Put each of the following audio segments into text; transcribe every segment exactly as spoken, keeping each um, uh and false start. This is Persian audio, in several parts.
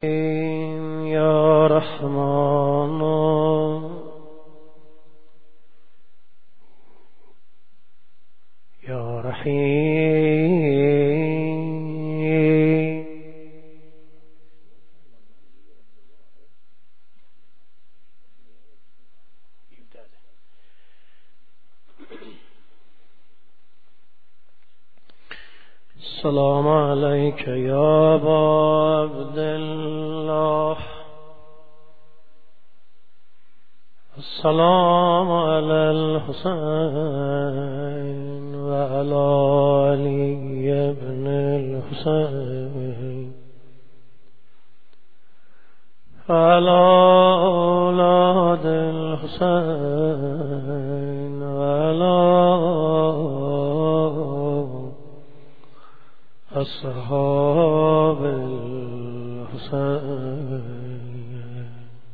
یا رحمان یا رحیم سلام علیک یا ابا عبدالله السلام علی الحسین و علی علی ابن الحسین و علی اولاد الحسین و علی اصحاب الحسین.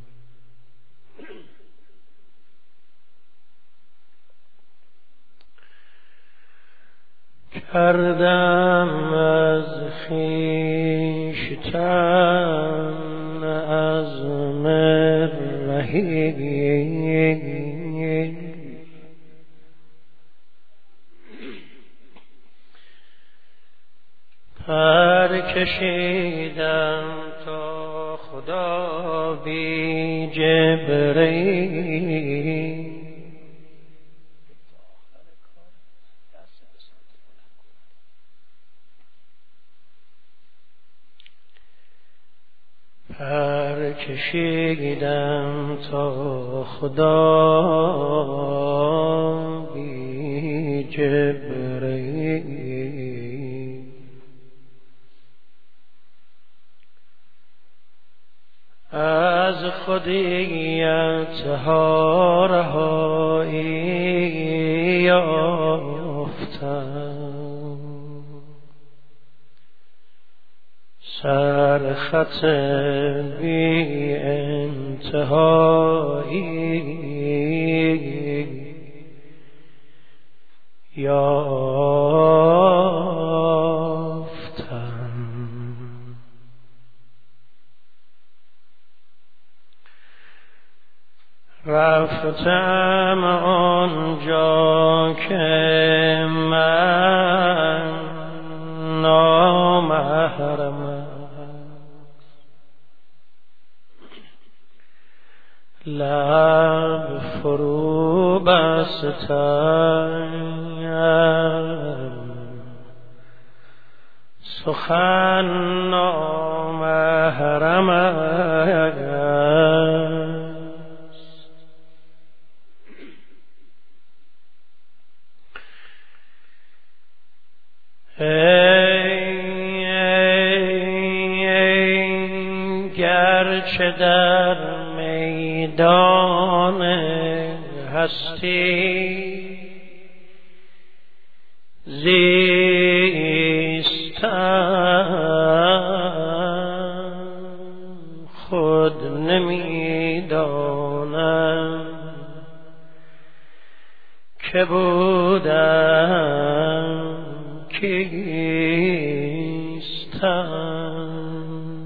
کردم از خویشتن عزم رحیل، پر کشیدم تا خدا بی جبرئیل، پر کشیدم تا خدا بی جبرئیل، از خودیت ها رهایی یافتم، سر خط بی انتهایی یافتم. رفتم آنجا که من نامحرمم، لب فرو بستم، سخن نامحرمم، ای ای ای گرچه در میدان هستی زیستم، خود نمیدانم که بودم کیستم،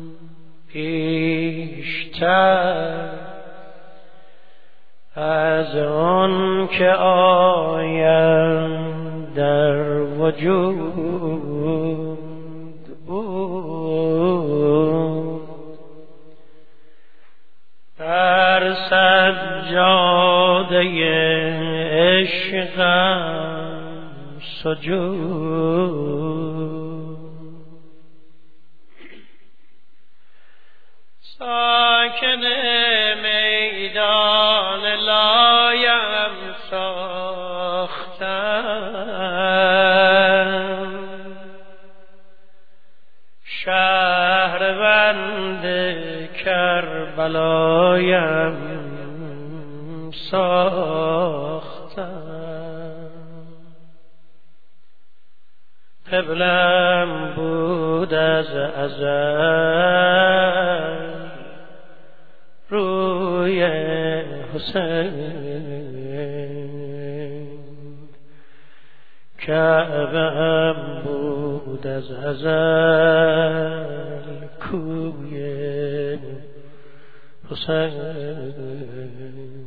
پیشتر از آن که آیم در وجود بود، بر سجاده عشقم سجود، ساکن میدان لایم ساختم، شهربند کربلایم ساختم، قبلم بود از ازل روی حسین، کعبه‌ام بود از ازل کوی حسین.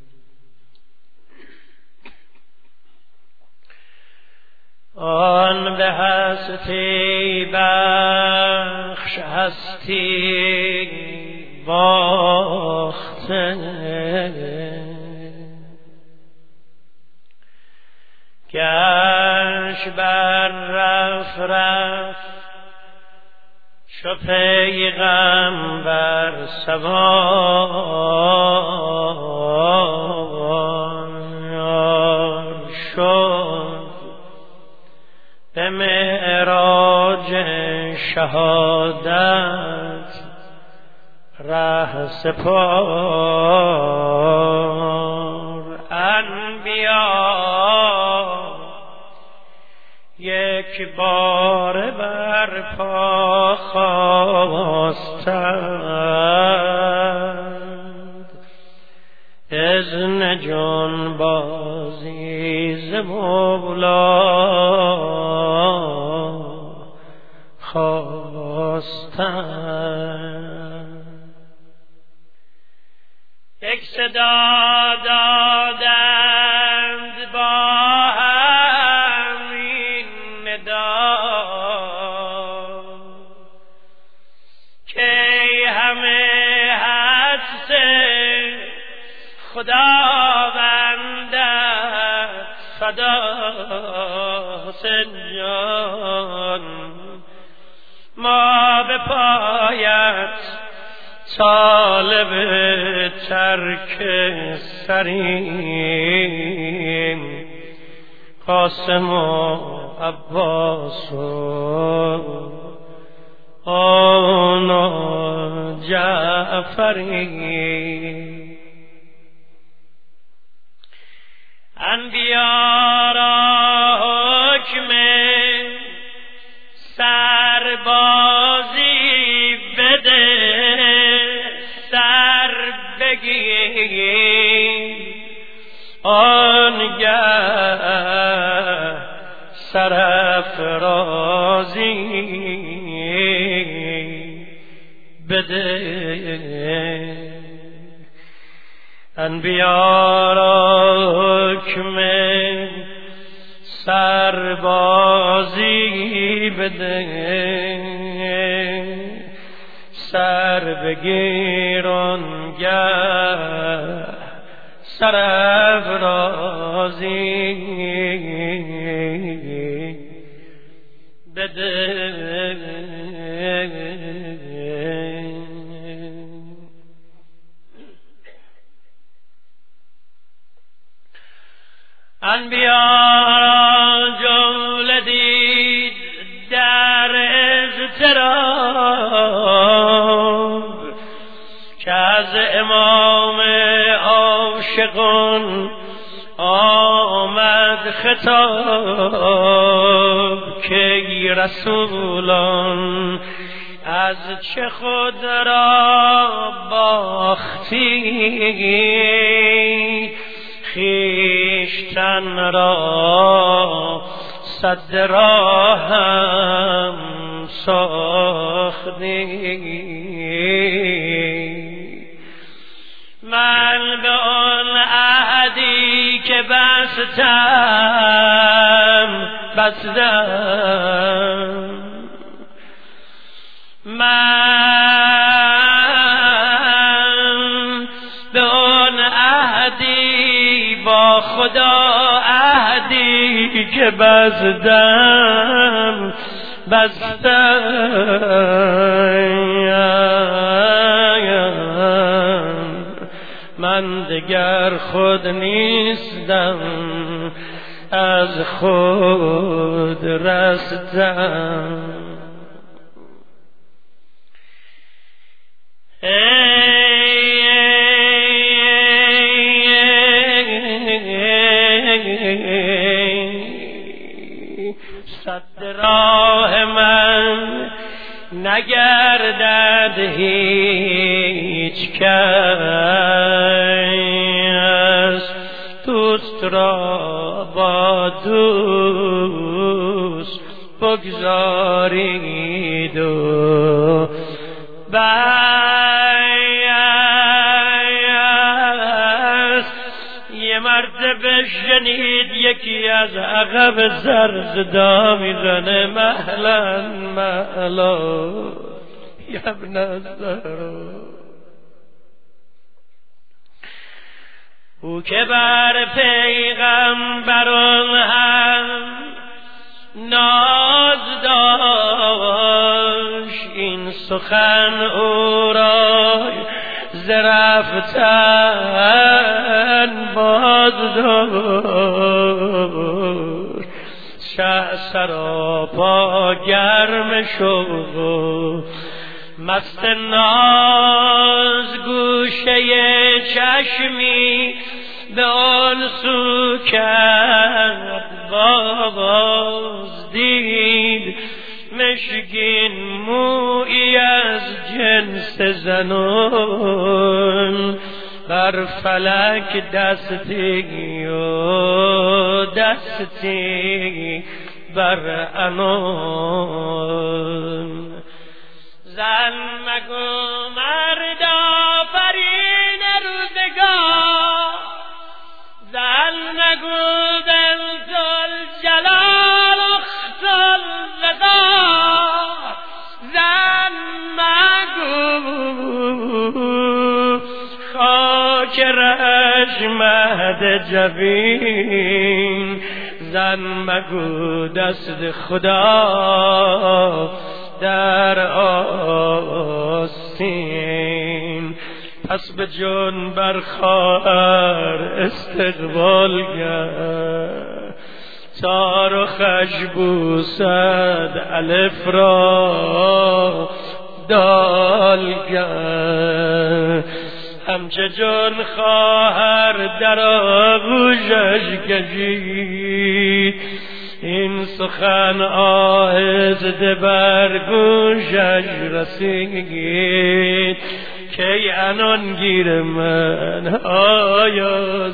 آن به هستی بخش هستی باخته گشت بر رف رف چو پیغمبر سوار شد به معراج شهادت ره سپار. انبیا یک بار بر پا خواستند اذن جانبازی ز مولا خواستند. یک صدا دادند با همین ندا که همه حدث خداوندت فدا سنجان ما به پایت طالب ترک سریم قاسم و عباس و آن و جعفری. انبیا را حکم سربازی بده سر بگیر آنگه سرافرازی بده. انبیا را حکم سربازی بده سر بگیر آنگه سرافرازی بده. انبیا را جمله دید در اضطراب که از امام عاشقان آمد خطاب که ای رسولان از چه خود را باختی خویشتن را صد راهم ساختی. من به آن عهدی که بستم بستم من به آن عهدی با خدا عهدی که بستم بستم من دگر خود نیستم از خود رستم. صد راه من نگردد هیچ کس دوست را با دوست بگذارید و باید مرد بشنید یکی از عقب زرزدا میزنه مهلا مهلا ابن الزهرا. او که بر پیغمبران هم ناز داشت این سخن او را زرفتن باز داشت. شه سراپا گرم شد مست ناز گوشه چشمی به آن سو کرد باز دید مشکین مویی از جنس زنون بر فلک دستی و دستی بر انون. زن مگو مرد آفرین روزگار زن مگو بنت الجلال اخت الوقار زن مگو خاک رشمهد جبین زن مگو دست خدا در آستین. پس به جان بر خواهر استقبال کرد تا رخش بوسد الف را دال کرد. همچه جان خواهر در آغوشش کشید این سخن آهسته بر گوشش رسید که انان گیر من آیا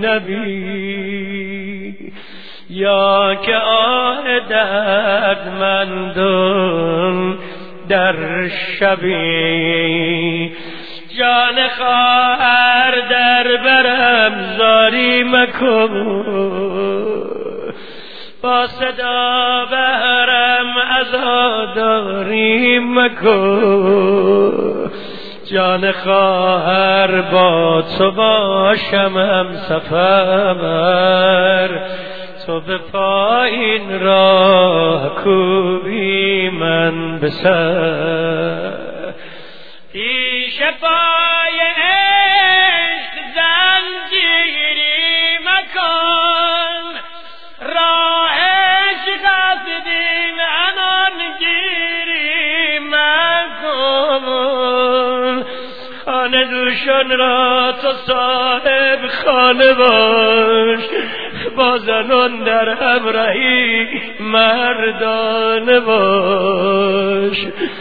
زینبی یا که آه دردمندان در شبی جان خواهر در برم زاری مکن با صدا بهرم عزاداری مکن جان خواهر با تو باشم هم سفر تو به پایین راه کوبی من به سر پیش پای عشق زنجیری مکن راهش قصدین انان گیری مکن خانه دوشان را تو صاحب خانه باش با زنان در همراهی مردانه باش.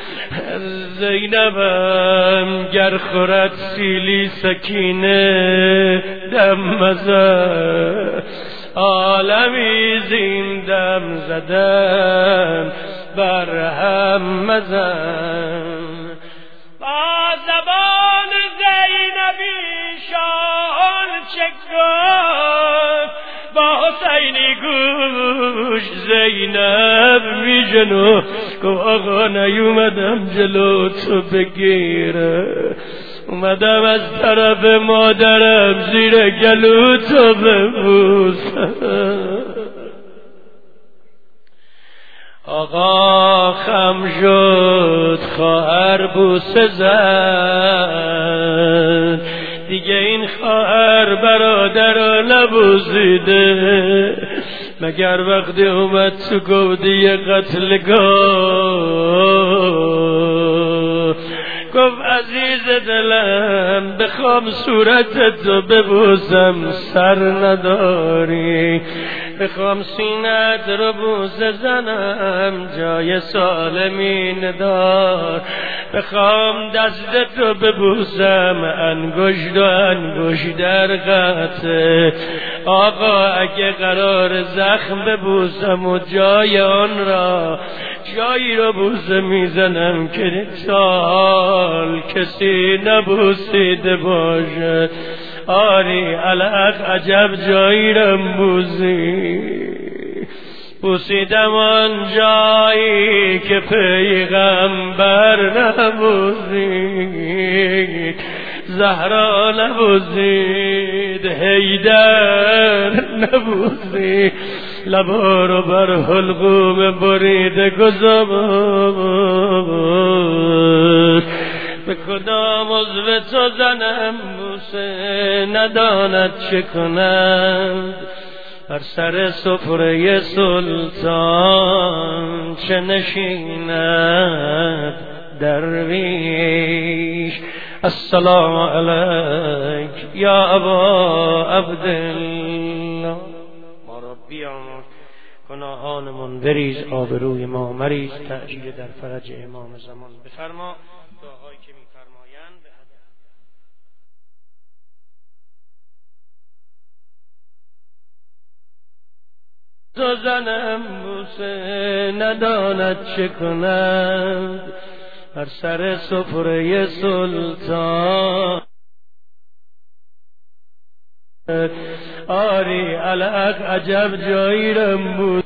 زینبم گر خورد سیلی سکینه دم مزن عالمی زیندم زدن بر هم مزن. با زبان زینبی شاهان چه گفت با حسینی گوش زینب می جنو گو آقا نیومدم جلو تو بگیره اومدم از طرف مادرم زیر گلو تو ببوسم. آقا خم شد خواهر بوسه زد دیگه این خواهر برادر را نبوسیده مگر وقتی اومد تو گودی قتلگاه گفت عزیز دلم بخوام صورت تو ببوسم سر نداری بخوام سینت رو بوسه زنم جای سالمین دار بخوام دست تو ببوسم انگشت و انگشت در قطع آقا اگه قرار زخم ببوسم و جای آن را جایی رو بوسه میزنم که سال کسی نبوسیده باشه آری علق عجب جایی رم بوزی بوسیدم آن جایی که پیغمبر نبوزید زهرا نبوزید حیدر نبوزید لبا رو بر حلقوم بریده گذار به کدام عضو تو زنم بوسه نداند چه کند بر سر سفره سلطان چه نشیند درویش السلام علیک یا ابا عبدالله ما را بیامرز گناهانمون بریز آبروی ما مریز تعجیل در فرج امام زمان بفرما دعایی که می‌فرمایند تو زنم بوسه نداند چه کند بر سر سفره سلطان آری علق عجب جایی رم بود